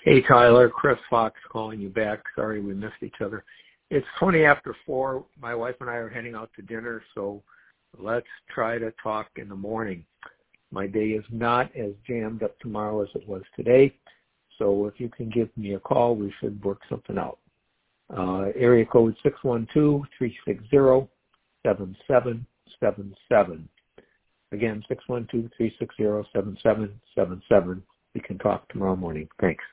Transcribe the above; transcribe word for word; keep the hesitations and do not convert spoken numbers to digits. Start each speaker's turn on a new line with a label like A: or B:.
A: Hey, Tyler. Chris Fox calling you back. Sorry we missed each other. It's twenty after four. My wife and I are heading out to dinner, so let's try to talk in the morning. My day is not as jammed up tomorrow as it was today, so if you can give me a call, we should work something out. Uh, area code six one two, three six zero, seven seven seven seven. Again, six one two, three six zero, seven seven seven seven. We can talk tomorrow morning. Thanks.